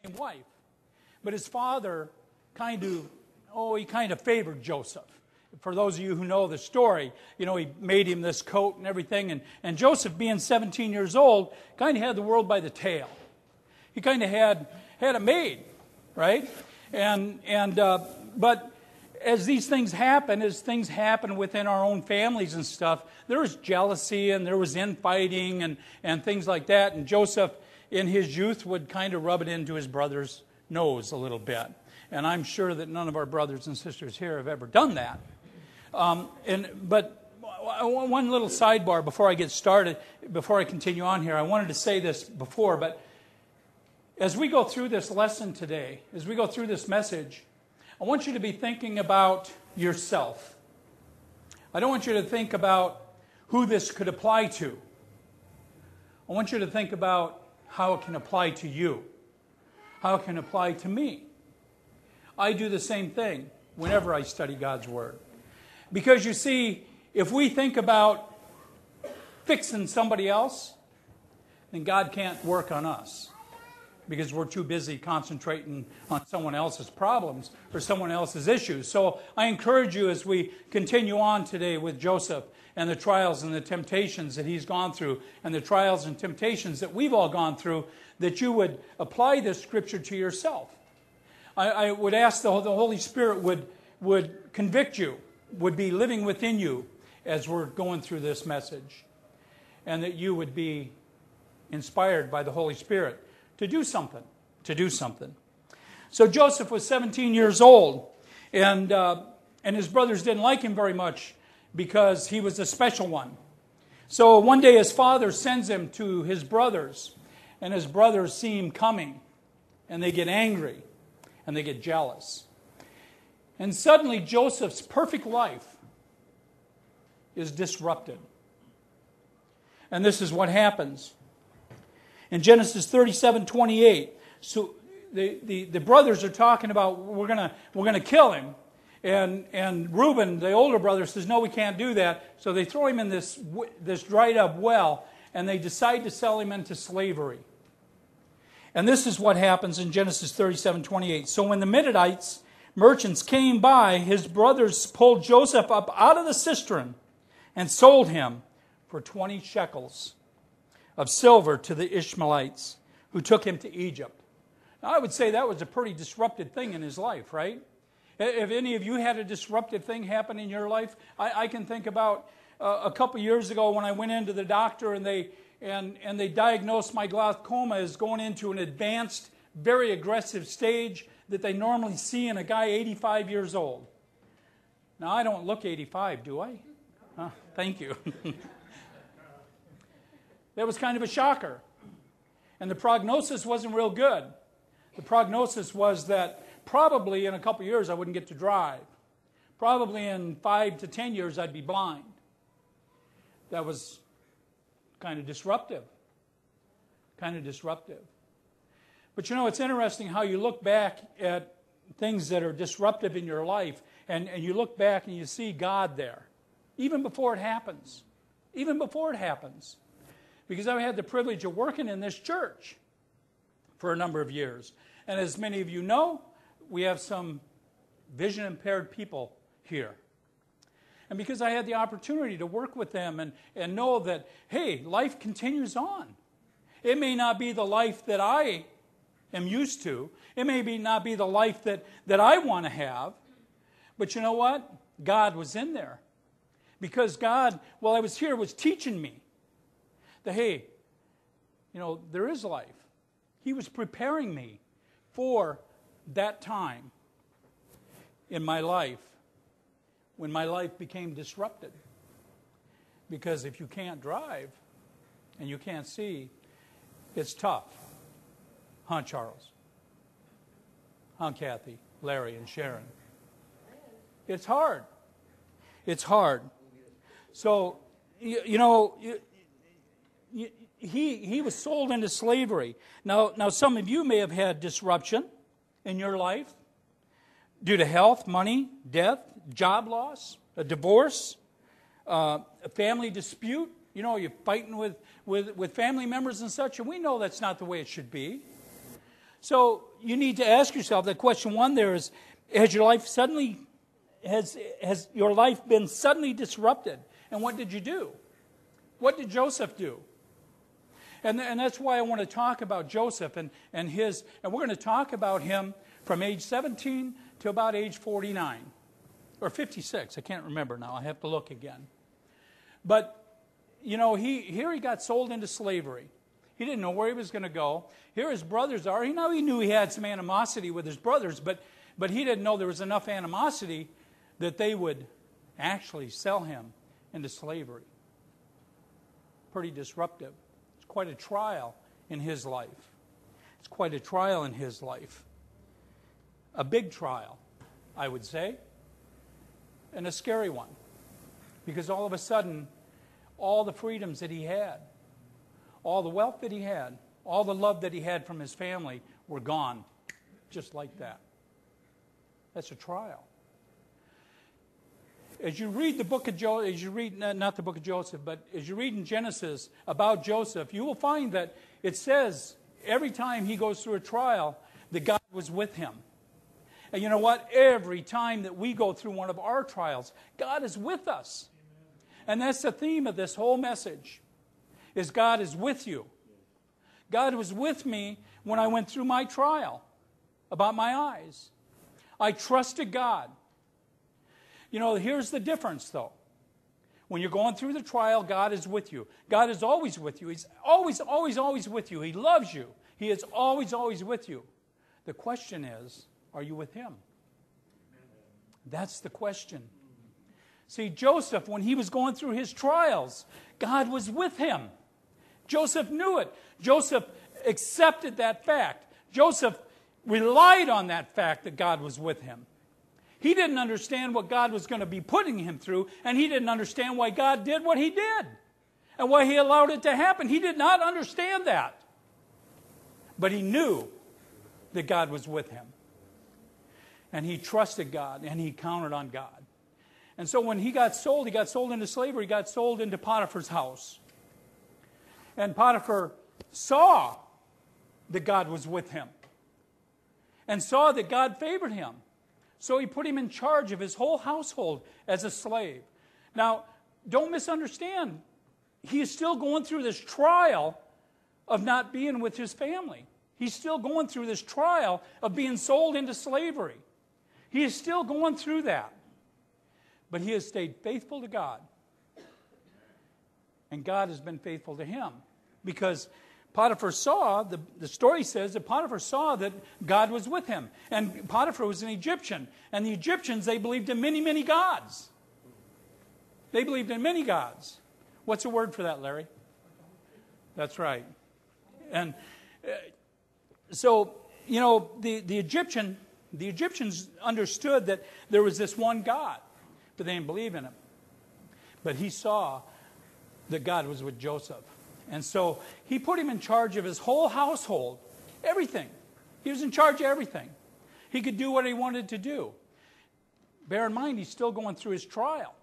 same wife. But his father he kind of favored Joseph. For those of you who know the story, he made him this coat and everything. And Joseph, being 17 years old, kind of had the world by the tail. He kind of had it made, right? But as these things happen, as things happen within our own families and stuff, there was jealousy and there was infighting and things like that. And Joseph, in his youth, would kind of rub it into his brother's nose a little bit. And I'm sure that none of our brothers and sisters here have ever done that. But one little sidebar before I get started, before I continue on here, I wanted to say this before, but as we go through this lesson today, as we go through this message, I want you to be thinking about yourself. I don't want you to think about who this could apply to. I want you to think about how it can apply to you, how it can apply to me. I do the same thing whenever I study God's Word. Because you see, if we think about fixing somebody else, then God can't work on us. Because we're too busy concentrating on someone else's problems or someone else's issues. So I encourage you as we continue on today with Joseph and the trials and the temptations that he's gone through and the trials and temptations that we've all gone through, that you would apply this scripture to yourself. I would ask the Holy Spirit would convict you, would be living within you as we're going through this message, and that you would be inspired by the Holy Spirit to do something. So Joseph was 17 years old, and his brothers didn't like him very much because he was a special one. So one day his father sends him to his brothers, and his brothers see him coming, and they get angry, and they get jealous. And suddenly Joseph's perfect life is disrupted. And this is what happens. In Genesis 37:28, so the brothers are talking about we're gonna kill him, and Reuben, the older brother, says no, we can't do that. So they throw him in this dried up well, and they decide to sell him into slavery. And this is what happens in Genesis 37:28. So when the Midianites merchants came by, his brothers pulled Joseph up out of the cistern and sold him for 20 shekels of silver to the Ishmaelites, who took him to Egypt. Now, I would say that was a pretty disruptive thing in his life, right? If any of you had a disruptive thing happen in your life, I can think about a couple years ago when I went into the doctor and they diagnosed my glaucoma as going into an advanced, very aggressive stage that they normally see in a guy 85 years old. Now, I don't look 85, do I? Thank you. That was kind of a shocker. And the prognosis wasn't real good. The prognosis was that probably in a couple years I wouldn't get to drive. Probably in 5 to 10 years I'd be blind. That was kind of disruptive. But it's interesting how you look back at things that are disruptive in your life, and you look back and you see God there, even before it happens. Because I've had the privilege of working in this church for a number of years. And as many of you know, we have some vision-impaired people here. And because I had the opportunity to work with them and know that, hey, life continues on. It may not be the life that I am used to. It may not be the life that I want to have. But you know what? God was in there. Because God, while I was here, was teaching me that, hey, there is life. He was preparing me for that time in my life when my life became disrupted. Because if you can't drive and you can't see, it's tough. Huh, Charles? Huh, Kathy, Larry, and Sharon? It's hard. So, he was sold into slavery. Now, some of you may have had disruption in your life due to health, money, death, job loss, a divorce, a family dispute. You're fighting with family members and such, and we know that's not the way it should be. So you need to ask yourself that question one there is, has your life been suddenly disrupted? And what did you do? What did Joseph do? And that's why I want to talk about Joseph and we're going to talk about him from age 17 to about age 49 or 56. I can't remember now. I have to look again. But he got sold into slavery. He didn't know where he was going to go. Here his brothers are. He knew he had some animosity with his brothers, but he didn't know there was enough animosity that they would actually sell him into slavery. Pretty disruptive. It's quite a trial in his life. It's quite a trial in his life. A big trial, I would say, and a scary one. Because all of a sudden, all the freedoms that he had, all the wealth that he had, all the love that he had from his family were gone, just like that. That's a trial. As you read the book of Joseph, not the book of Joseph, but as you read in Genesis about Joseph, you will find that it says every time he goes through a trial that God was with him. And you know what? Every time that we go through one of our trials, God is with us. And that's the theme of this whole message, is God is with you. God was with me when I went through my trial about my eyes. I trusted God. Here's the difference, though. When you're going through the trial, God is with you. God is always with you. He's always, always, always with you. He loves you. He is always, always with you. The question is, are you with Him? That's the question. See, Joseph, when he was going through his trials, God was with him. Joseph knew it. Joseph accepted that fact. Joseph relied on that fact that God was with him. He didn't understand what God was going to be putting him through, and he didn't understand why God did what He did and why He allowed it to happen. He did not understand that. But he knew that God was with him. And he trusted God, and he counted on God. And so when he got sold into slavery, he got sold into Potiphar's house. And Potiphar saw that God was with him and saw that God favored him. So he put him in charge of his whole household as a slave. Now, don't misunderstand. He is still going through this trial of not being with his family. He's still going through this trial of being sold into slavery. He is still going through that. But he has stayed faithful to God. And God has been faithful to him. Because Potiphar saw, the story says that Potiphar saw that God was with him. And Potiphar was an Egyptian. And the Egyptians, they believed in many, many gods. They believed in many gods. What's the word for that, Larry? That's right. And so, the Egyptians understood that there was this one God. But they didn't believe in him. But he saw that God was with Joseph. And so he put him in charge of his whole household. Everything. He was in charge of everything. He could do what he wanted to do. Bear in mind, he's still going through his trial.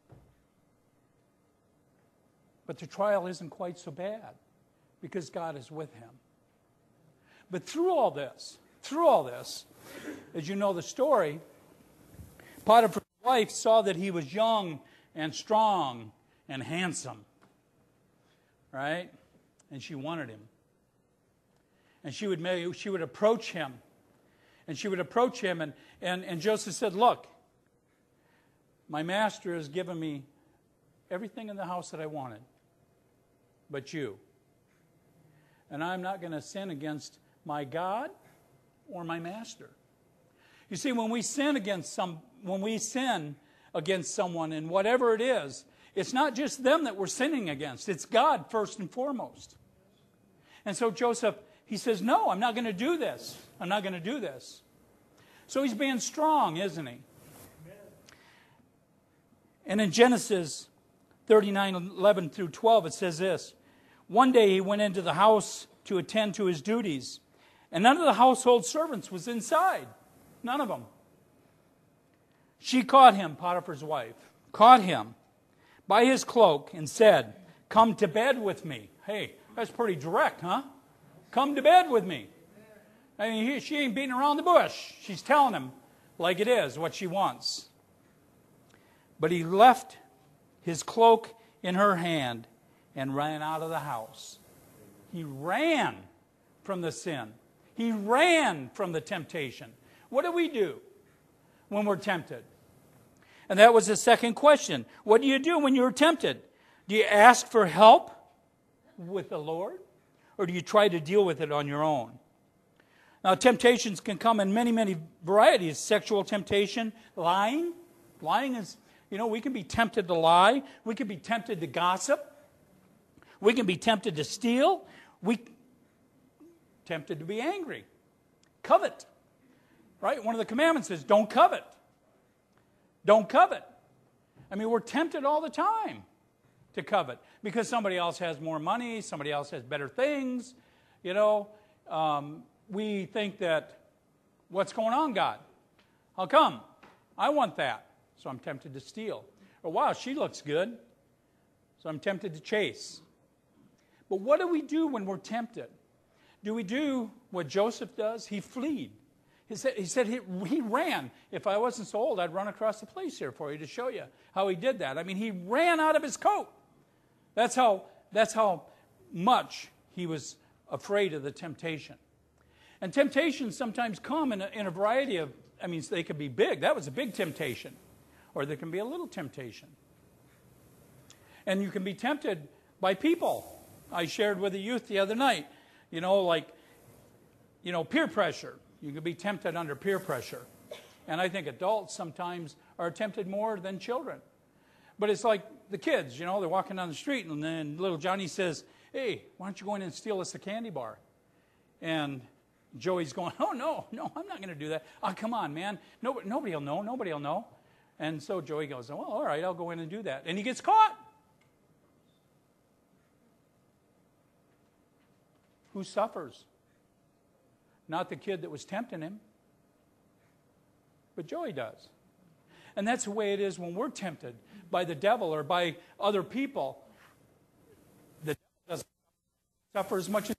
But the trial isn't quite so bad because God is with him. But through all this, as you know the story, Potiphar's wife saw that he was young and strong and handsome. Right? And she wanted him. And she would approach him. And she would approach him and Joseph said, look, my master has given me everything in the house that I wanted, but you. And I'm not going to sin against my God or my master. You see, when we sin against someone and whatever it is, it's not just them that we're sinning against. It's God first and foremost. And so Joseph, he says, no, I'm not going to do this. I'm not going to do this. So he's being strong, isn't he? And in Genesis 39:11 through 12, it says this. One day he went into the house to attend to his duties, and none of the household servants was inside. None of them. She caught him, Potiphar's wife, caught him by his cloak and said, come to bed with me. Hey, that's pretty direct, huh? Come to bed with me. I mean, she ain't beating around the bush. She's telling him like it is, what she wants. But he left his cloak in her hand and ran out of the house. He ran from the sin. He ran from the temptation. What do we do when we're tempted? And that was the second question. What do you do when you're tempted? Do you ask for help with the Lord? Or do you try to deal with it on your own? Now, temptations can come in many, many varieties. Sexual temptation, lying. Lying is, we can be tempted to lie. We can be tempted to gossip. We can be tempted to steal. Tempted to be angry. Covet. Right? One of the commandments is don't covet. Don't covet. I mean, we're tempted all the time to covet because somebody else has more money, somebody else has better things. We think that, what's going on, God? How come? I want that, so I'm tempted to steal. Or, wow, she looks good, so I'm tempted to chase. But what do we do when we're tempted? Do we do what Joseph does? He fled. He said he ran. If I wasn't so old, I'd run across the place here for you to show you how he did that. I mean, he ran out of his coat. That's how much he was afraid of the temptation. And temptations sometimes come in a variety of, they could be big. That was a big temptation. Or there can be a little temptation. And you can be tempted by people. I shared with the youth the other night, peer pressure. You can be tempted under peer pressure. And I think adults sometimes are tempted more than children. But it's like the kids, they're walking down the street and then little Johnny says, hey, why don't you go in and steal us a candy bar? And Joey's going, oh, no, I'm not going to do that. Oh, come on, man. Nobody will know. And so Joey goes, well, all right, I'll go in and do that. And he gets caught. Who suffers? Not the kid that was tempting him, but Joey does. And that's the way it is when we're tempted by the devil or by other people. The devil doesn't suffer as much as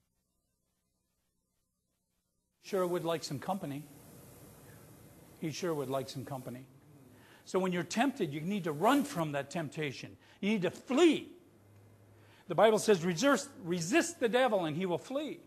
he sure would like some company. He sure would like some company. So when you're tempted, you need to run from that temptation. You need to flee. The Bible says, resist the devil and he will flee.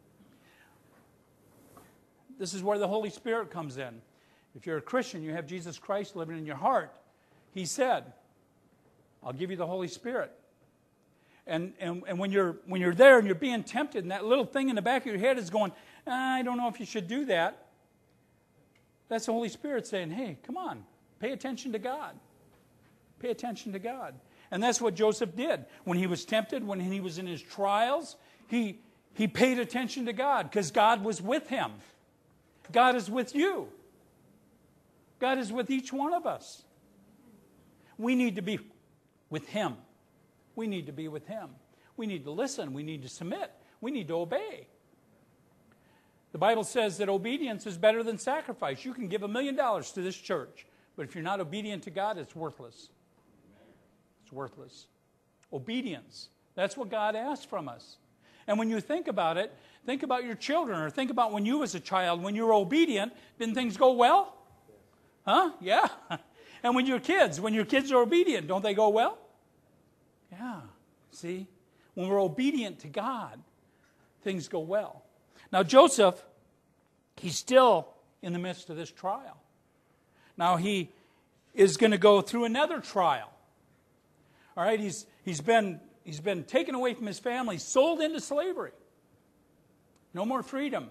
This is where the Holy Spirit comes in. If you're a Christian, you have Jesus Christ living in your heart. He said, I'll give you the Holy Spirit. And when you're there and you're being tempted and that little thing in the back of your head is going, I don't know if you should do that. That's the Holy Spirit saying, hey, come on, pay attention to God. Pay attention to God. And that's what Joseph did. When he was tempted, when he was in his trials, he paid attention to God because God was with him. God is with you. God is with each one of us. We need to be with him. We need to be with him. We need to listen. We need to submit. We need to obey. The Bible says that obedience is better than sacrifice. You can give $1 million to this church, but if you're not obedient to God, it's worthless. It's worthless. Obedience. That's what God asks from us. And when you think about it, think about your children, or think about when you was a child, when you were obedient, didn't things go well? Huh? Yeah. And when your kids are obedient, don't they go well? Yeah. See? When we're obedient to God, things go well. Now Joseph, he's still in the midst of this trial. Now he is going to go through another trial. All right, he's been taken away from his family, sold into slavery. No more freedom.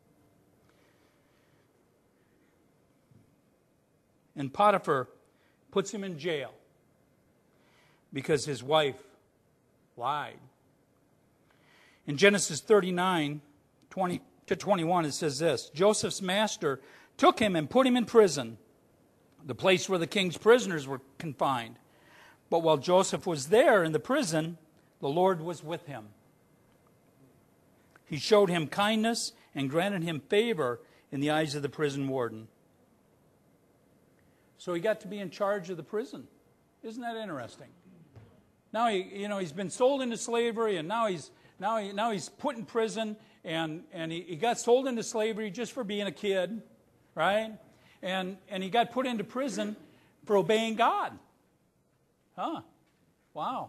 And Potiphar puts him in jail because his wife lied. In Genesis 39, 20 to 21, it says this: Joseph's master took him and put him in prison, the place where the king's prisoners were confined. But while Joseph was there in the prison, the Lord was with him. He showed him kindness and granted him favor in the eyes of the prison warden. So he got to be in charge of the prison. Isn't that interesting? Now he's been sold into slavery, and now Now he's put in prison, and he got sold into slavery just for being a kid, right? And he got put into prison for obeying God. Huh. Wow.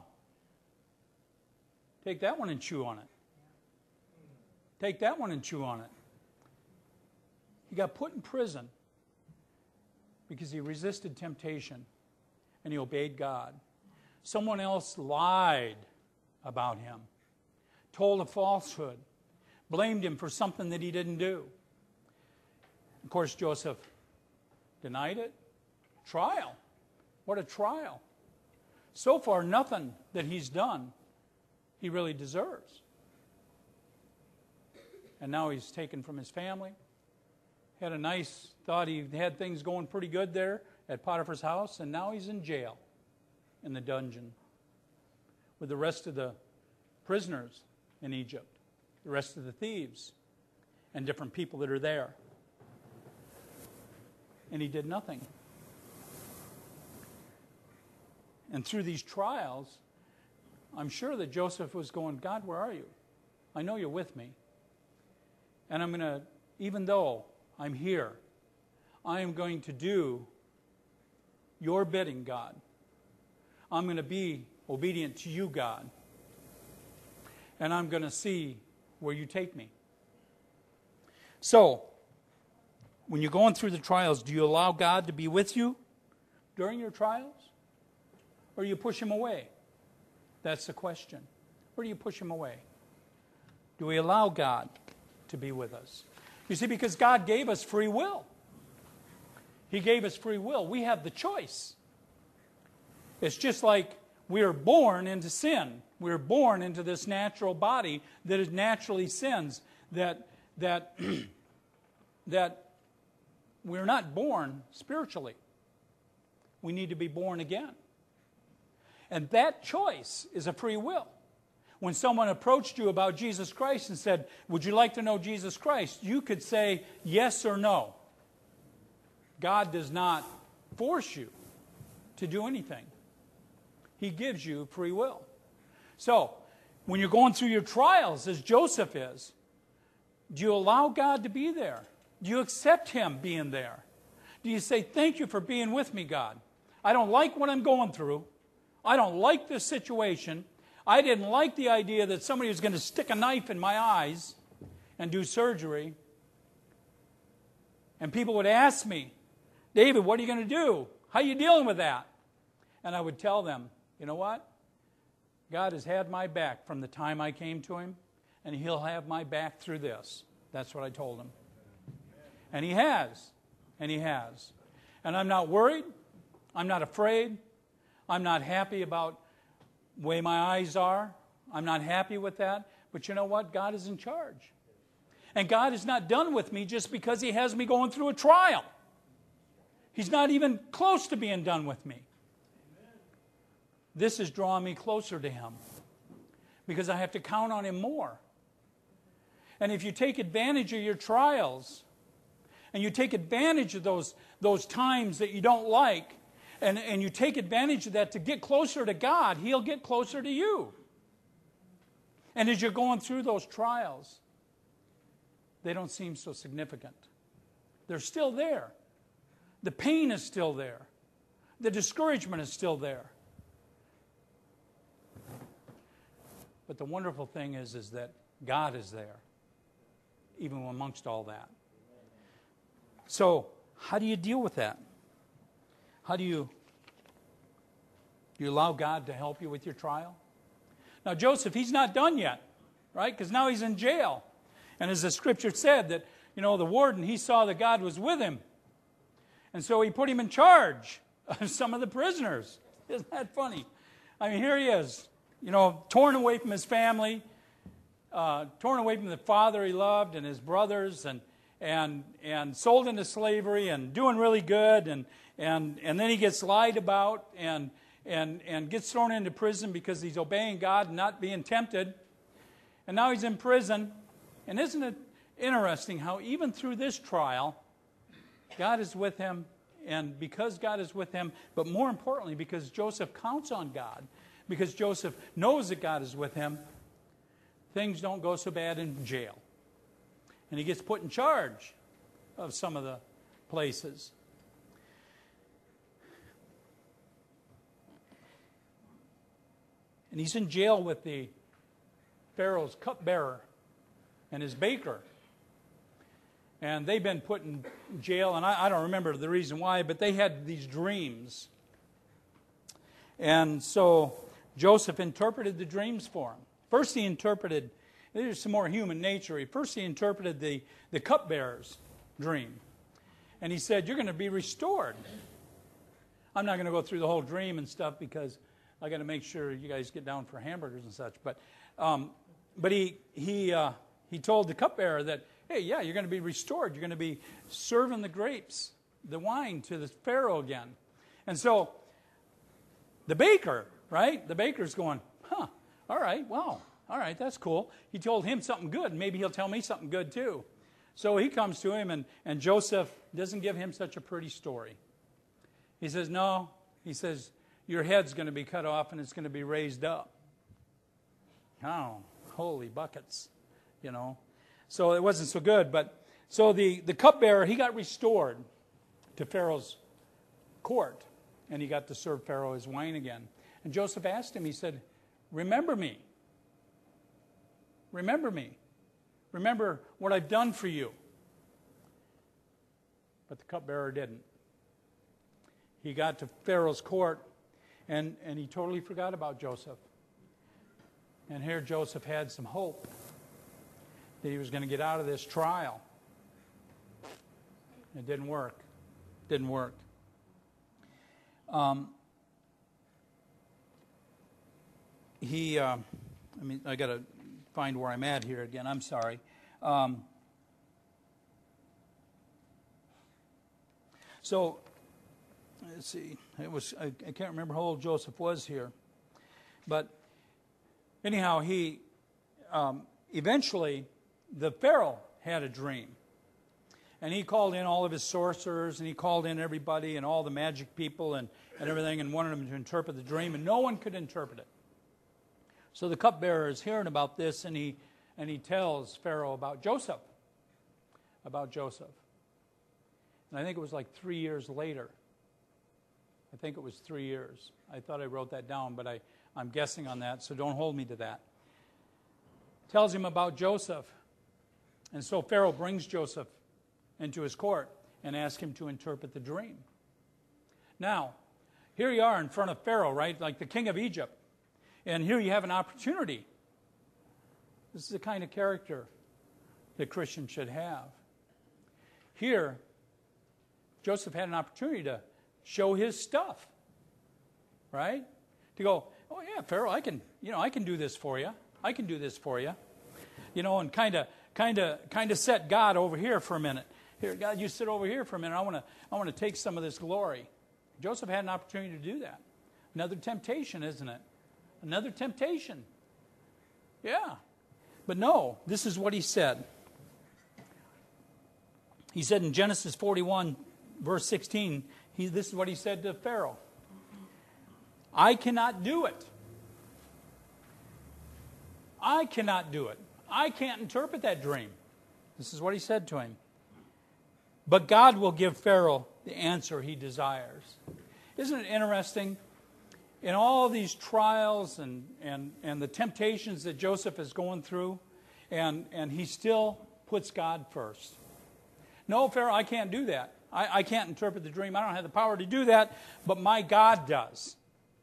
Take that one and chew on it. Take that one and chew on it. He got put in prison because he resisted temptation and he obeyed God. Someone else lied about him, told a falsehood, blamed him for something that he didn't do. Of course, Joseph denied it. Trial. What a trial. So far, nothing that he's done he really deserves. And now he's taken from his family. Thought he had things going pretty good there at Potiphar's house, and now he's in jail, in the dungeon, with the rest of the prisoners in Egypt, the rest of the thieves, and different people that are there. And he did nothing. And through these trials, I'm sure that Joseph was going, God, where are you? I know you're with me. And I'm going to, even though I'm here, I am going to do your bidding, God. I'm going to be obedient to you, God. And I'm going to see where you take me. So, when you're going through the trials, do you allow God to be with you during your trials? Or do you push him away? That's the question. Or do you push him away? Do we allow God to be with us? You see, because God gave us free will. He gave us free will. We have the choice. It's just like we are born into sin. We're born into this natural body that is naturally sins. That we're not born spiritually. We need to be born again. And that choice is a free will. When someone approached you about Jesus Christ and said, would you like to know Jesus Christ? You could say yes or no. God does not force you to do anything. He gives you free will. So, when you're going through your trials, as Joseph is, do you allow God to be there? Do you accept him being there? Do you say, thank you for being with me, God? I don't like what I'm going through. I don't like this situation. I didn't like the idea that somebody was going to stick a knife in my eyes and do surgery. And people would ask me, David, what are you going to do? How are you dealing with that? And I would tell them, you know what? God has had my back from the time I came to him, and he'll have my back through this. That's what I told him. And he has. And he has. And I'm not worried. I'm not afraid. I'm not happy about the way my eyes are. I'm not happy with that. But you know what? God is in charge. And God is not done with me just because he has me going through a trial. He's not even close to being done with me. This is drawing me closer to him because I have to count on him more. And if you take advantage of your trials and you take advantage of those times that you don't like, and you take advantage of that to get closer to God, he'll get closer to you. And as you're going through those trials, they don't seem so significant. They're still there. The pain is still there. The discouragement is still there. But the wonderful thing is that God is there, even amongst all that. So, how do you deal with that? How do you allow God to help you with your trial? Now, Joseph, he's not done yet, right? Because now he's in jail. And as the scripture said, that, the warden, he saw that God was with him. And so he put him in charge of some of the prisoners. Isn't that funny? I mean, here he is, torn away from his family, torn away from the father he loved and his brothers, and sold into slavery and doing really good, and then he gets lied about and gets thrown into prison because he's obeying God and not being tempted. And now he's in prison. And isn't it interesting how even through this trial, God is with him, and because God is with him, but more importantly, because Joseph counts on God, because Joseph knows that God is with him, things don't go so bad in jail. And he gets put in charge of some of the places. And he's in jail with the Pharaoh's cupbearer and his baker. And they've been put in jail, and I don't remember the reason why, but they had these dreams. And so Joseph interpreted the dreams for him. First he interpreted, there's some more human nature. First he interpreted the cupbearer's dream. And he said, you're going to be restored. I'm not going to go through the whole dream and stuff because I got to make sure you guys get down for hamburgers and such. But he told the cupbearer that, hey, yeah, you're going to be restored. You're going to be serving the grapes, the wine to the Pharaoh again. And so the baker, right? The baker's going, all right, wow, all right, that's cool. He told him something good. Maybe he'll tell me something good too. So he comes to him, and Joseph doesn't give him such a pretty story. He says, no. He says, your head's going to be cut off and it's going to be raised up. Oh, holy buckets, you know. So it wasn't so good. But so the cupbearer, he got restored to Pharaoh's court, and he got to serve Pharaoh his wine again. And Joseph asked him, he said, remember me. Remember me. Remember what I've done for you. But the cupbearer didn't. He got to Pharaoh's court, and he totally forgot about Joseph. And here Joseph had some hope that he was going to get out of this trial. It didn't work. Didn't work. I got to find where I'm at here again. I'm sorry. So, let's see. I can't remember how old Joseph was here. But anyhow, he eventually, the Pharaoh had a dream. And he called in all of his sorcerers, and he called in everybody and all the magic people and everything, and wanted them to interpret the dream, and no one could interpret it. So the cupbearer is hearing about this, and he tells Pharaoh about Joseph. About Joseph. And I think it was like 3 years later. I think it was 3 years. I thought I wrote that down, but I'm guessing on that, so don't hold me to that. Tells him about Joseph. And so Pharaoh brings Joseph into his court and asks him to interpret the dream. Now, here you are in front of Pharaoh, right? Like the king of Egypt. And here you have an opportunity. This is the kind of character that Christians should have. Here, Joseph had an opportunity to show his stuff, right? To go, oh yeah, Pharaoh, I can do this for you. I can do this for you. And kind of set God over here for a minute. Here, God, you sit over here for a minute. I want to take some of this glory. Joseph had an opportunity to do that. Another temptation, isn't it? Another temptation. Yeah. But no, this is what he said. He said in Genesis 41, verse 16, this is what he said to Pharaoh. I cannot do it. I cannot do it. I can't interpret that dream. This is what he said to him. But God will give Pharaoh the answer he desires. Isn't it interesting? In all these trials and the temptations that Joseph is going through, and he still puts God first. No, Pharaoh, I can't do that. I can't interpret the dream. I don't have the power to do that, but my God does.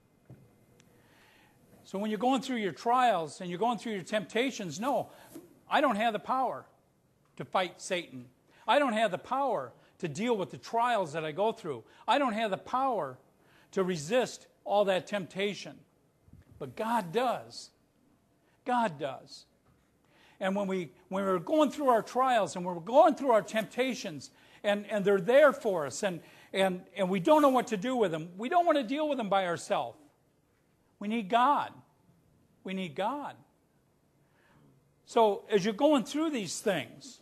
So when you're going through your trials and you're going through your temptations, no, I don't have the power to fight Satan. I don't have the power to deal with the trials that I go through. I don't have the power to resist all that temptation. But God does. God does. And when we're going through our trials and we're going through our temptations and they're there for us and we don't know what to do with them, we don't want to deal with them by ourselves. We need God. We need God. So as you're going through these things,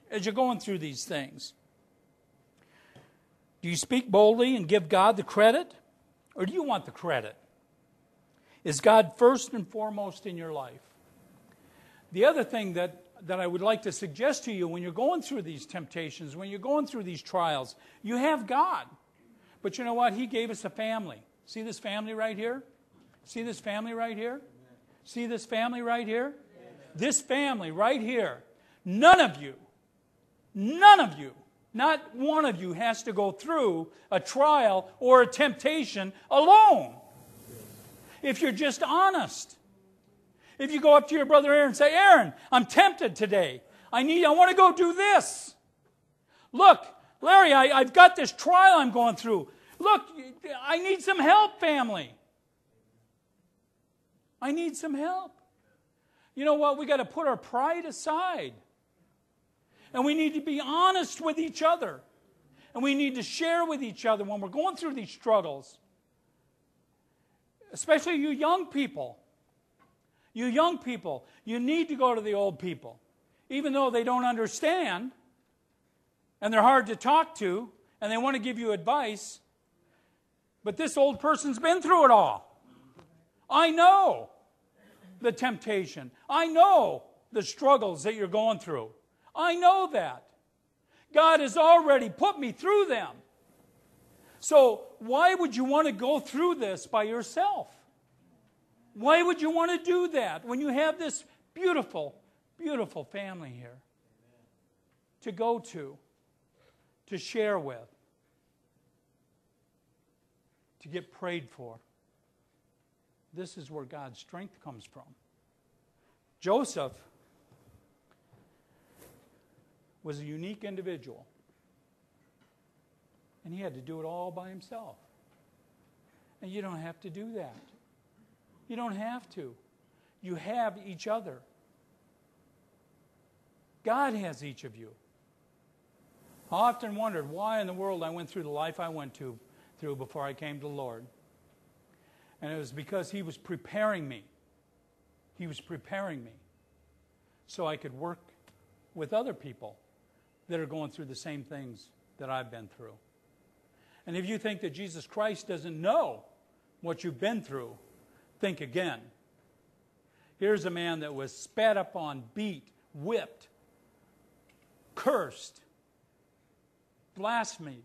do you speak boldly and give God the credit? Or do you want the credit? Is God first and foremost in your life? The other thing that I would like to suggest to you when you're going through these temptations, when you're going through these trials, you have God. But you know what? He gave us a family. See this family right here? See this family right here? See this family right here? This family right here. None of you, not one of you has to go through a trial or a temptation alone. If you're just honest. If you go up to your brother Aaron and say, Aaron, I'm tempted today. I want to go do this. Look, Larry, I've got this trial I'm going through. Look, I need some help, family. I need some help. You know what? We got to put our pride aside. And we need to be honest with each other. And we need to share with each other when we're going through these struggles. Especially you young people. You young people, you need to go to the old people. Even though they don't understand, and they're hard to talk to, and they want to give you advice, but this old person's been through it all. I know the temptation. I know the struggles that you're going through. I know that. God has already put me through them. So why would you want to go through this by yourself? Why would you want to do that when you have this beautiful, beautiful family here to go to share with, to get prayed for? This is where God's strength comes from. Joseph was a unique individual, and he had to do it all by himself. And you don't have to do that. You don't have to. You have each other. God has each of you. I often wondered why in the world I went through the life I went through before I came to the Lord. And it was because He was preparing me. He was preparing me so I could work with other people that are going through the same things that I've been through. And if you think that Jesus Christ doesn't know what you've been through, think again. Here's a man that was spat upon, beat, whipped, cursed, blasphemed,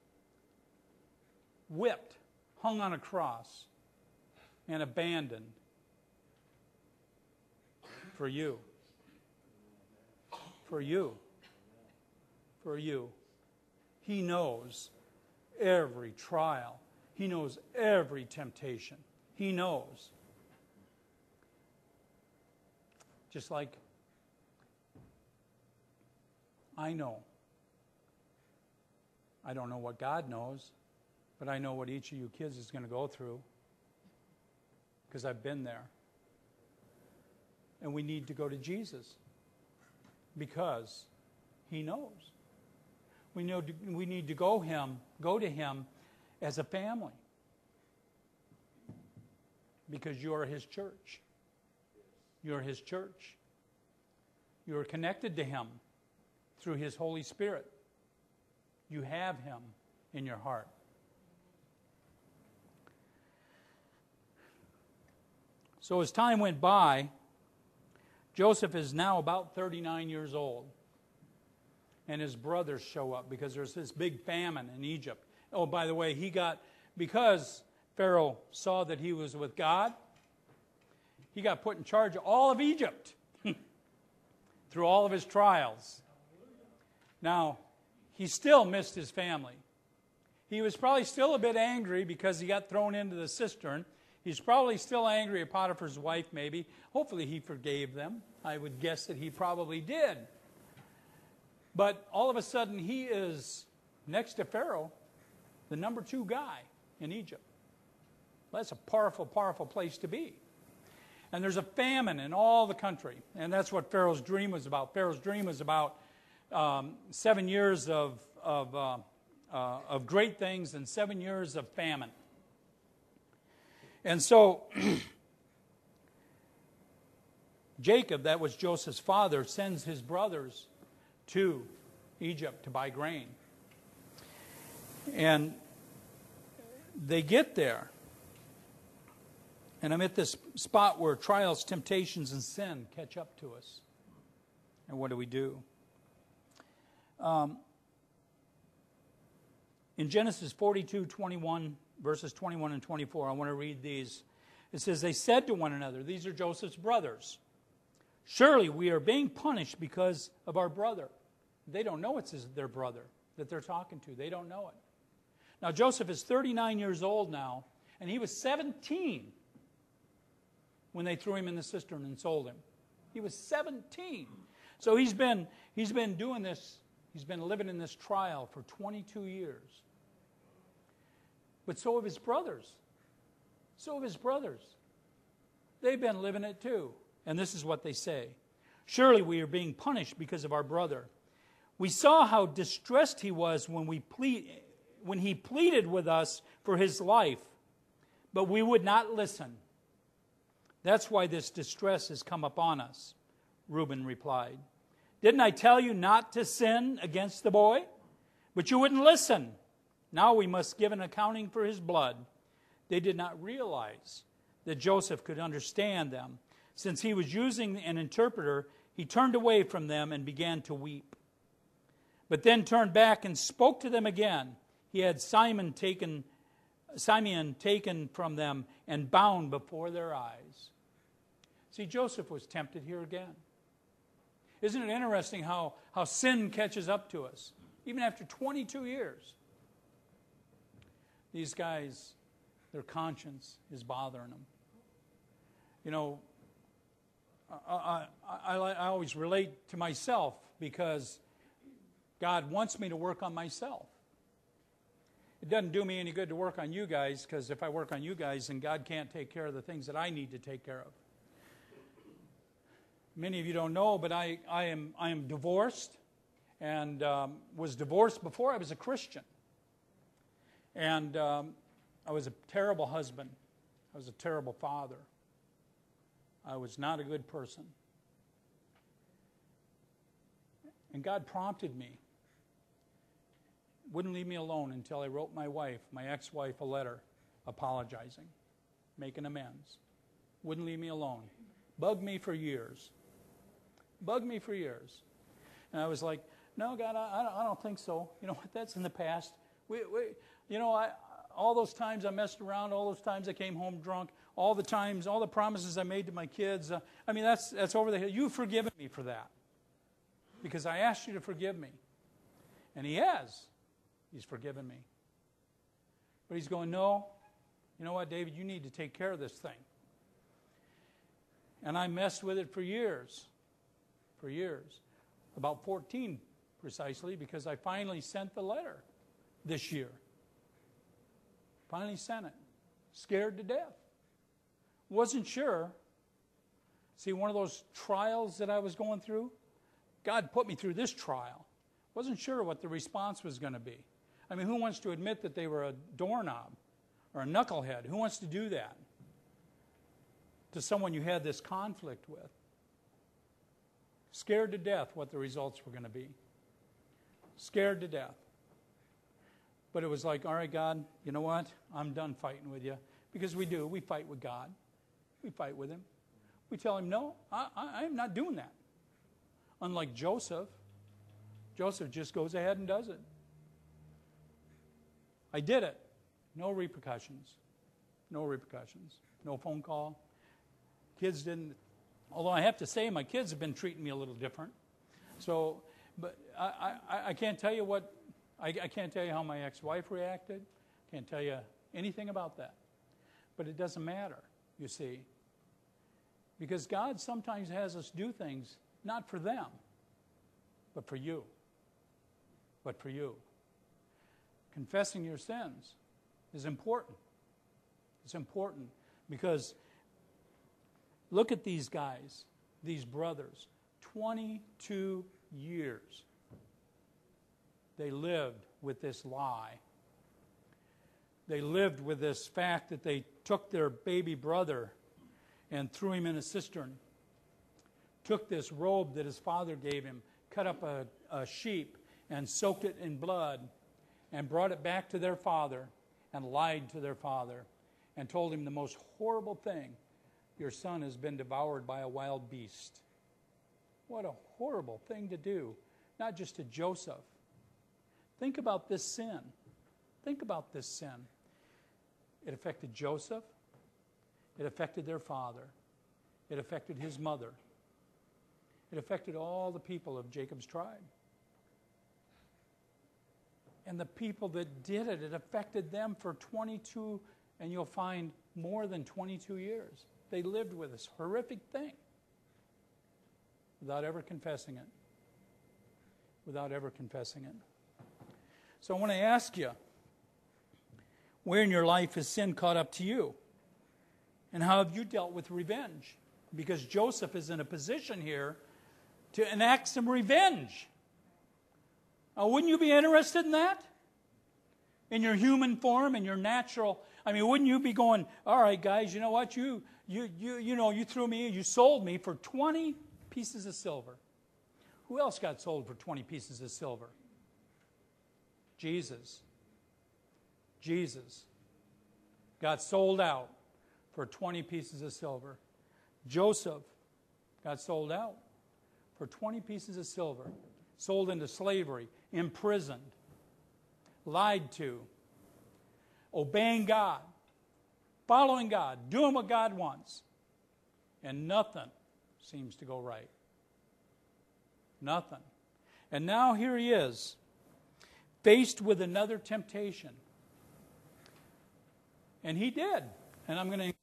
whipped, hung on a cross, and abandoned for you. For you. For you. He knows every trial. He knows every temptation. He knows. Just like I know. I don't know what God knows, but I know what each of you kids is going to go through because I've been there. And we need to go to Jesus because He knows. We need to go to Him as a family because you are His church. You are His church. You are connected to Him through His Holy Spirit. You have Him in your heart. So as time went by, Joseph is now about 39 years old. And his brothers show up because there's this big famine in Egypt. Oh, by the way, because Pharaoh saw that he was with God, he got put in charge of all of Egypt through all of his trials. Now, he still missed his family. He was probably still a bit angry because he got thrown into the cistern. He's probably still angry at Potiphar's wife, maybe. Hopefully he forgave them. I would guess that he probably did. But all of a sudden, he is, next to Pharaoh, the number 2 guy in Egypt. That's a powerful, powerful place to be. And there's a famine in all the country. And that's what Pharaoh's dream was about. Pharaoh's dream was about 7 years of great things and 7 years of famine. And so, Jacob, that was Joseph's father, sends his brothers to Egypt to buy grain. And they get there. And I'm at this spot where trials, temptations, and sin catch up to us. And what do? In Genesis 42:21, verses 21 and 24, I want to read these. It says, they said to one another, these are Joseph's brothers, surely we are being punished because of our brother. They don't know it's their brother that they're talking to. They don't know it. Now, Joseph is 39 years old now, and he was 17 when they threw him in the cistern and sold him. He was 17. So he's been doing this, he's been living in this trial for 22 years. But so have his brothers. So have his brothers. They've been living it too. And this is what they say. Surely we are being punished because of our brother. We saw how distressed he was when he pleaded with us for his life, but we would not listen. That's why this distress has come upon us, Reuben replied. Didn't I tell you not to sin against the boy? But you wouldn't listen. Now we must give an accounting for his blood. They did not realize that Joseph could understand them. Since he was using an interpreter, he turned away from them and began to weep. But then turned back and spoke to them again. He had Simeon taken from them and bound before their eyes. See, Joseph was tempted here again. Isn't it interesting how sin catches up to us? Even after 22 years. These guys, their conscience is bothering them. You know, I always relate to myself because God wants me to work on myself. It doesn't do me any good to work on you guys, because if I work on you guys, then God can't take care of the things that I need to take care of. Many of you don't know, but I am divorced, and was divorced before I was a Christian. And I was a terrible husband. I was a terrible father. I was not a good person. And God prompted me. Wouldn't leave me alone until I wrote my wife, my ex-wife, a letter apologizing, making amends. Wouldn't leave me alone. Bugged me for years. Bugged me for years. And I was like, no, God, I don't think so. You know what? That's in the past. All those times I messed around, all those times I came home drunk, all the times, all the promises I made to my kids, that's over the hill. You've forgiven me for that because I asked you to forgive me. And he has. He's forgiven me. But he's going, no, you know what, David, you need to take care of this thing. And I messed with it for years. For years. About 14 precisely, because I finally sent the letter this year. Finally sent it. Scared to death. Wasn't sure. See, one of those trials that I was going through, God put me through this trial. Wasn't sure what the response was going to be. I mean, who wants to admit that they were a doorknob or a knucklehead? Who wants to do that to someone you had this conflict with? Scared to death what the results were going to be. Scared to death. But it was like, all right, God, you know what? I'm done fighting with you. Because we do. We fight with God. We fight with him. We tell him, no, I am not doing that. Unlike Joseph. Joseph just goes ahead and does it. I did it. No repercussions. No repercussions. No phone call. Kids didn't. Although I have to say, my kids have been treating me a little different. So, but I can't tell you what, I can't tell you how my ex-wife reacted. Can't tell you anything about that. But it doesn't matter, you see. Because God sometimes has us do things, not for them, but for you. But for you. Confessing your sins is important. It's important because look at these guys, these brothers, 22 years. They lived with this lie. They lived with this fact that they took their baby brother and threw him in a cistern. Took this robe that his father gave him, cut up a sheep and soaked it in blood and brought it back to their father and lied to their father and told him the most horrible thing. Your son has been devoured by a wild beast. What a horrible thing to do. Not just to Joseph. Think about this sin. Think about this sin. It affected Joseph. It affected their father. It affected his mother. It affected all the people of Jacob's tribe. And the people that did it, it affected them for 22, and you'll find more than 22 years. They lived with this horrific thing without ever confessing it. Without ever confessing it. So I want to ask you, where in your life has sin caught up to you? And how have you dealt with revenge? Because Joseph is in a position here to enact some revenge. Now, wouldn't you be interested in that? In your human form, in your natural... I mean, wouldn't you be going, all right, guys, you know what? You threw me, you sold me for 20 pieces of silver. Who else got sold for 20 pieces of silver? Jesus. Jesus got sold out for 20 pieces of silver. Joseph got sold out for 20 pieces of silver. Sold into slavery, imprisoned, lied to, obeying God, following God, doing what God wants. And nothing seems to go right. Nothing. And now here he is, faced with another temptation. And he did. And I'm going to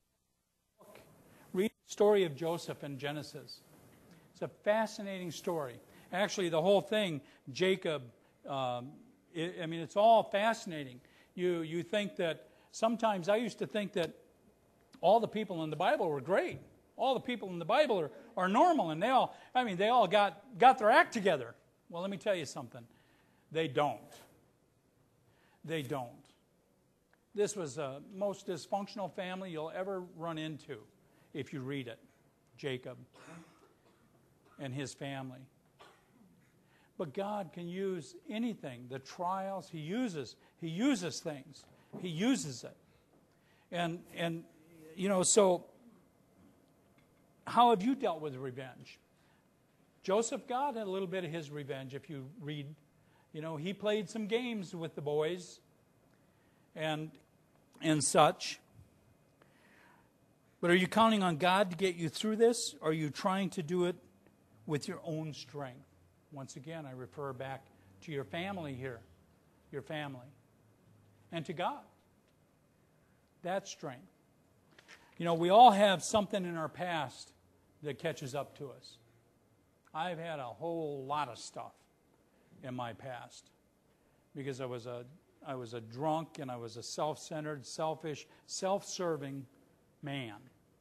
read the story of Joseph in Genesis. It's a fascinating story. Actually, the whole thing, Jacob, it's all fascinating. You think that, sometimes I used to think that all the people in the Bible were great. All the people in the Bible are normal, and they all got their act together. Well, let me tell you something. They don't. They don't. This was the most dysfunctional family you'll ever run into if you read it. Jacob and his family. But God can use anything. The trials, He uses things. He uses it. And so how have you dealt with revenge? Joseph got a little bit of his revenge if you read. He played some games with the boys and such. But are you counting on God to get you through this? Or are you trying to do it with your own strength? Once again, I refer back to your family here. Your family. And to God. That strength. We all have something in our past that catches up to us. I've had a whole lot of stuff in my past because I was a drunk and I was a self-centered, selfish, self-serving man.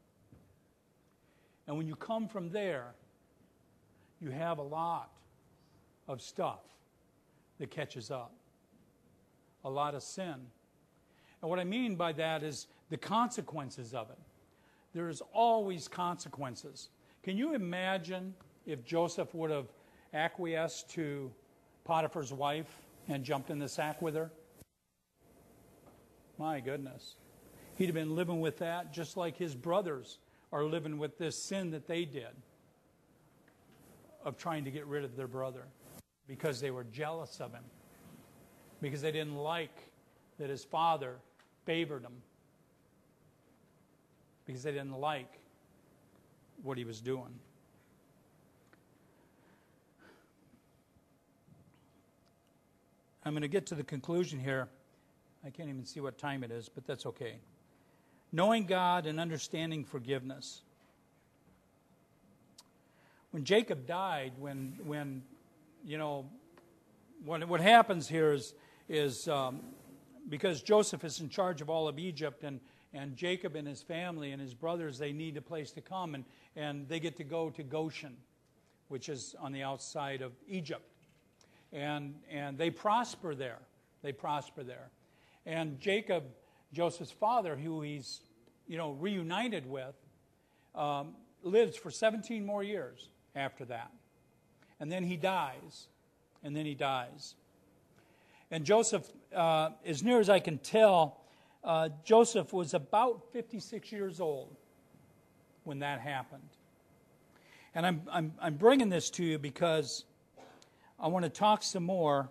And when you come from there, you have a lot of stuff that catches up. A lot of sin. And what I mean by that is the consequences of it. There's always consequences. Can you imagine if Joseph would have acquiesced to Potiphar's wife and jumped in the sack with her? My goodness. He'd have been living with that just like his brothers are living with this sin that they did of trying to get rid of their brother because they were jealous of him, because they didn't like that his father favored him, because they didn't like what he was doing. I'm going to get to the conclusion here. I can't even see what time it is, but that's okay. Knowing God and understanding forgiveness. When Jacob died, what happens here is because Joseph is in charge of all of Egypt, and Jacob and his family and his brothers, they need a place to come, and they get to go to Goshen, which is on the outside of Egypt. And they prosper there. They prosper there. And Jacob, Joseph's father, who he's reunited with, lives for 17 more years after that. And then he dies. And Joseph, as near as I can tell, Joseph was about 56 years old when that happened. And I'm bringing this to you because I want to talk some more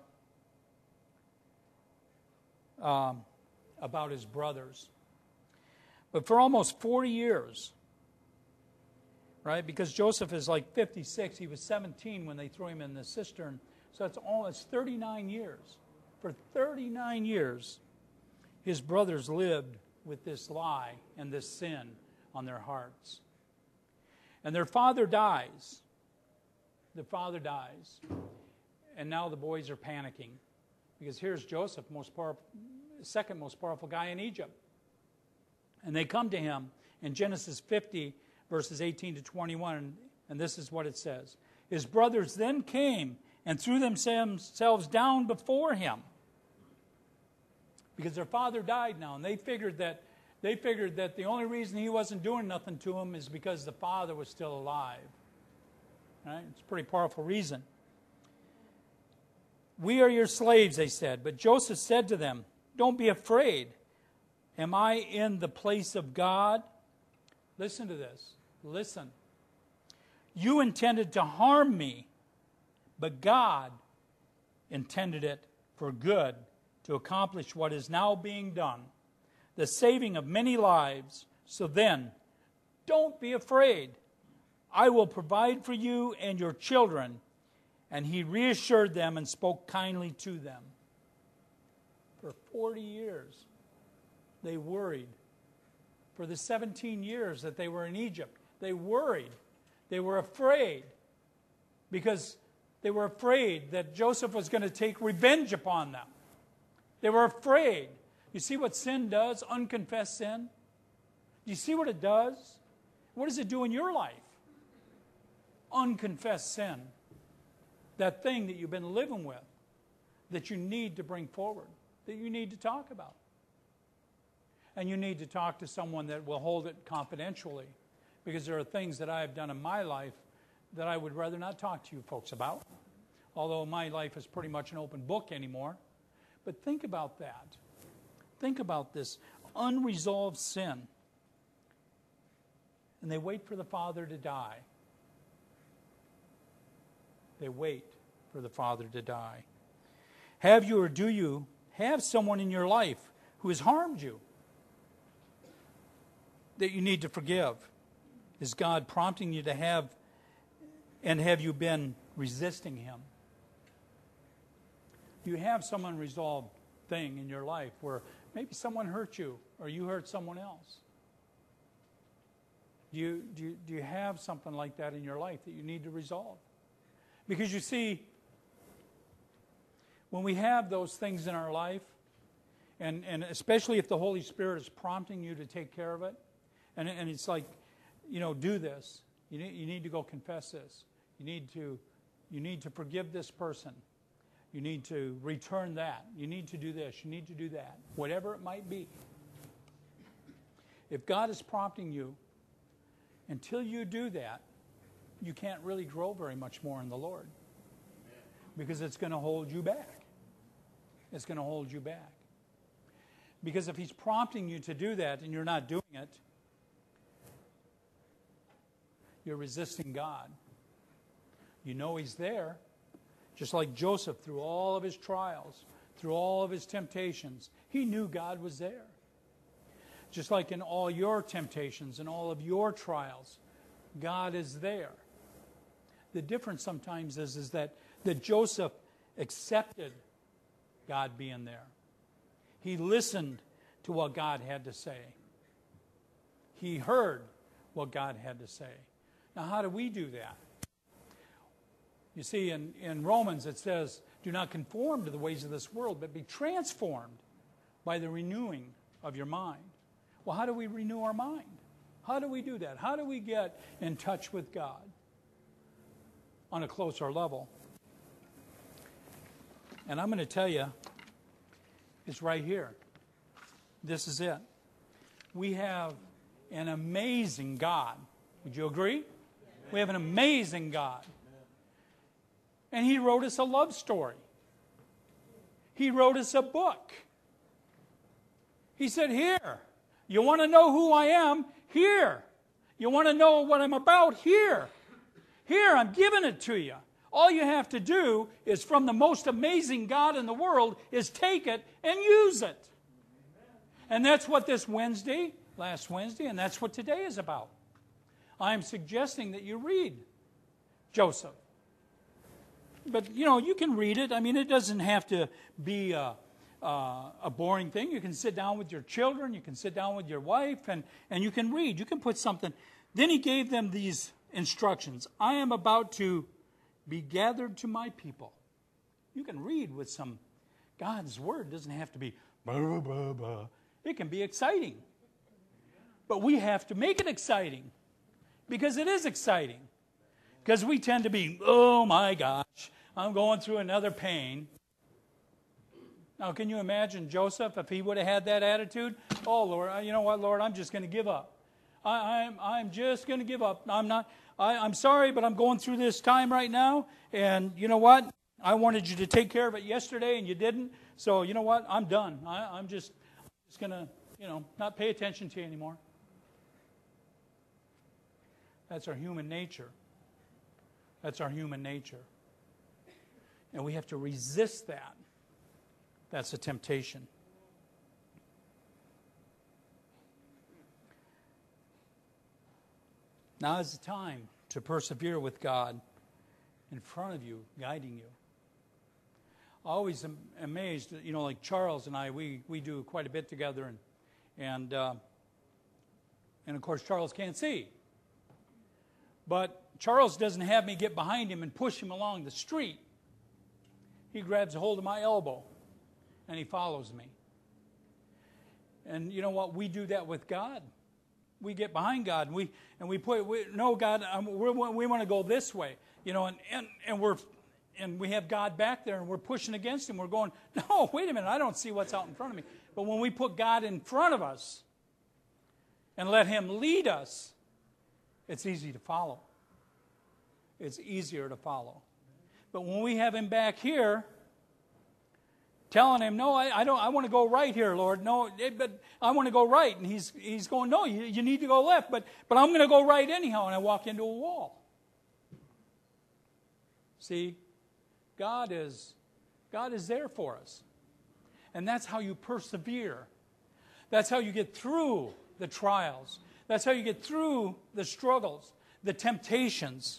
about his brothers. But for almost 40 years, right, because Joseph is like 56, he was 17 when they threw him in the cistern. So it's almost 39 years. For 39 years, his brothers lived with this lie and this sin on their hearts. And their father dies. The father dies. And now the boys are panicking. Because here's Joseph, second most powerful guy in Egypt. And they come to him in Genesis 50, verses 18 to 21, and this is what it says. His brothers then came and threw themselves down before him. Because their father died now, and they figured that the only reason he wasn't doing nothing to them is because the father was still alive. Right? It's a pretty powerful reason. We are your slaves, they said. But Joseph said to them, don't be afraid. Am I in the place of God? Listen to this. Listen. You intended to harm me, but God intended it for good to accomplish what is now being done, the saving of many lives. So then, don't be afraid. I will provide for you and your children. And he reassured them and spoke kindly to them. For 40 years, they worried. For the 17 years that they were in Egypt, they worried. They were afraid because they were afraid that Joseph was going to take revenge upon them. They were afraid. You see what sin does, unconfessed sin? Do you see what it does? What does it do in your life? Unconfessed sin. That thing that you've been living with, that you need to bring forward, that you need to talk about. And you need to talk to someone that will hold it confidentially, because there are things that I have done in my life that I would rather not talk to you folks about, although my life is pretty much an open book anymore. But think about that. Think about this unresolved sin. And they wait for the father to die. They wait for the father to die. Have you or do you have someone in your life who has harmed you that you need to forgive? Is God prompting you to have, and have you been resisting him? Do you have some unresolved thing in your life where maybe someone hurt you or you hurt someone else? Do you have something like that in your life that you need to resolve? Because you see, when we have those things in our life, and especially if the Holy Spirit is prompting you to take care of it, and it's like, do this. You need to go confess this. You need to forgive this person. You need to return that. You need to do this. You need to do that. Whatever it might be. If God is prompting you, until you do that, you can't really grow very much more in the Lord. Because it's going to hold you back. It's going to hold you back. Because if he's prompting you to do that and you're not doing it, you're resisting God. You know he's there. Just like Joseph, through all of his trials, through all of his temptations, he knew God was there. Just like in all your temptations and all of your trials, God is there. The difference sometimes is that Joseph accepted God being there. He listened to what God had to say. He heard what God had to say. Now, how do we do that? You see, in Romans it says, do not conform to the ways of this world, but be transformed by the renewing of your mind. Well, how do we renew our mind? How do we do that? How do we get in touch with God on a closer level? And I'm going to tell you, it's right here. This is it. We have an amazing God. Would you agree? We have an amazing God. And he wrote us a love story. He wrote us a book. He said, here. You want to know who I am? Here. You want to know what I'm about? Here. Here, I'm giving it to you. All you have to do is, from the most amazing God in the world, is take it and use it. And that's what this Wednesday, last Wednesday, and that's what today is about. I'm suggesting that you read Joseph. But, you can read it. I mean, it doesn't have to be a boring thing. You can sit down with your children. You can sit down with your wife, and you can read. You can put something. Then he gave them these instructions. I am about to be gathered to my people. You can read with some. God's word doesn't have to be blah, blah, blah. It can be exciting. But we have to make it exciting. Because it is exciting. Because we tend to be, oh my gosh, I'm going through another pain. Now, can you imagine Joseph if he would have had that attitude? Oh, Lord, you know what, Lord, I'm just going to give up. I'm just going to give up. I'm sorry, but I'm going through this time right now. And you know what? I wanted you to take care of it yesterday, and you didn't. So you know what? I'm done. I'm just going to, not pay attention to you anymore. That's our human nature. That's our human nature. And we have to resist that. That's a temptation. Now is the time to persevere with God in front of you, guiding you. I always am amazed, like Charles and I, we do quite a bit together, and of course Charles can't see. But Charles doesn't have me get behind him and push him along the street. He grabs a hold of my elbow and he follows me. And you know what? We do that with God. We get behind God and we no, God, we want to go this way, and we have God back there and we're pushing against him. We're going, no, wait a minute, I don't see what's out in front of me. But when we put God in front of us and let him lead us, it's easy to follow. It's easier to follow. But when we have him back here, telling him, no, I don't. I want to go right here, Lord. No, but I want to go right. And he's going, no, you need to go left. But I'm going to go right anyhow. And I walk into a wall. See, God is there for us. And that's how you persevere. That's how you get through the trials. That's how you get through the struggles, the temptations.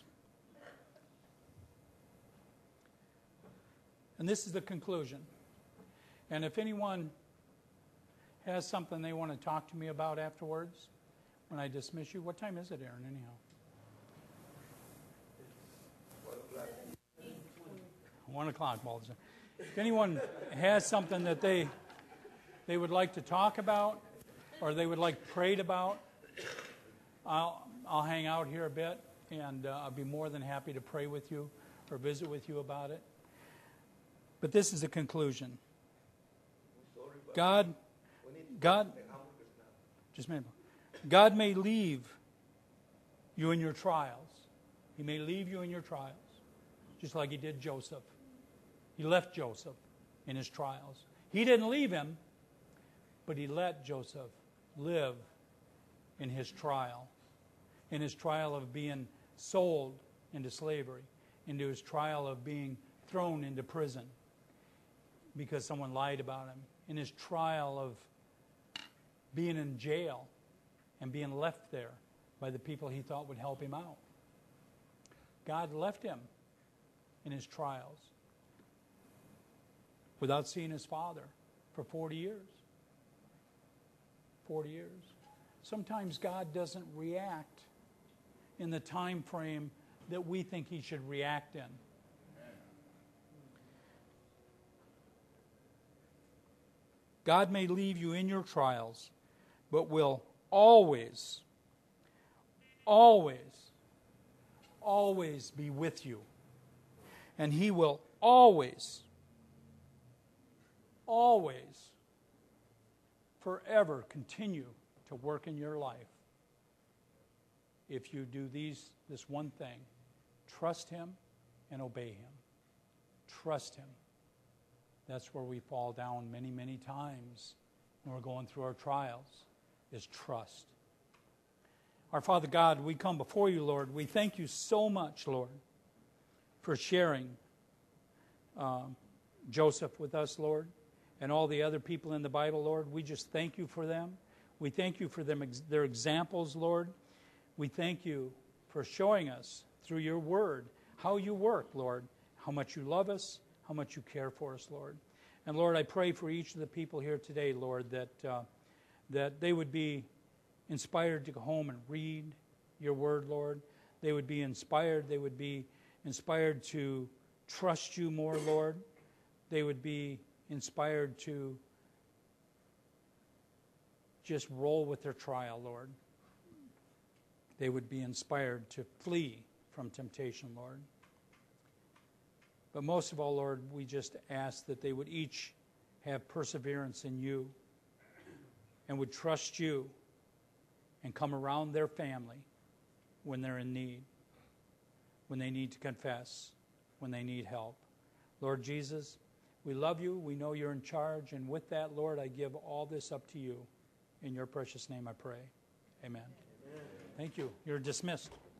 And this is the conclusion. And if anyone has something they want to talk to me about afterwards, when I dismiss you, what time is it, Aaron, anyhow? 1 o'clock, Balzer. If anyone has something that they would like to talk about or they would like prayed about, I'll hang out here a bit, and I'll be more than happy to pray with you or visit with you about it. But this is the conclusion. God, just a minute. God may leave you in your trials. He may leave you in your trials, just like he did Joseph. He left Joseph in his trials. He didn't leave him, but he let Joseph live in his trial of being sold into slavery, into his trial of being thrown into prison because someone lied about him, in his trial of being in jail and being left there by the people he thought would help him out. God left him in his trials without seeing his father for 40 years. 40 years. Sometimes God doesn't react in the time frame that we think he should react in. God may leave you in your trials, but will always, always, always be with you. And he will always, always, forever continue to work in your life. If you do this one thing, trust him and obey him. Trust him. That's where we fall down many, many times when we're going through our trials is trust. Our Father God, we come before you, Lord. We thank you so much, Lord, for sharing Joseph with us, Lord, and all the other people in the Bible, Lord. We just thank you for them. We thank you for them, their examples, Lord. We thank you for showing us through your word how you work, Lord, how much you love us, how much you care for us, Lord. And Lord, I pray for each of the people here today, Lord, that they would be inspired to go home and read your word, Lord. They would be inspired. They would be inspired to trust you more, Lord. They would be inspired to just roll with their trial, Lord. They would be inspired to flee from temptation, Lord. But most of all, Lord, we just ask that they would each have perseverance in you and would trust you and come around their family when they're in need, when they need to confess, when they need help. Lord Jesus, we love you. We know you're in charge. And with that, Lord, I give all this up to you. In your precious name I pray. Amen. Thank you. You're dismissed.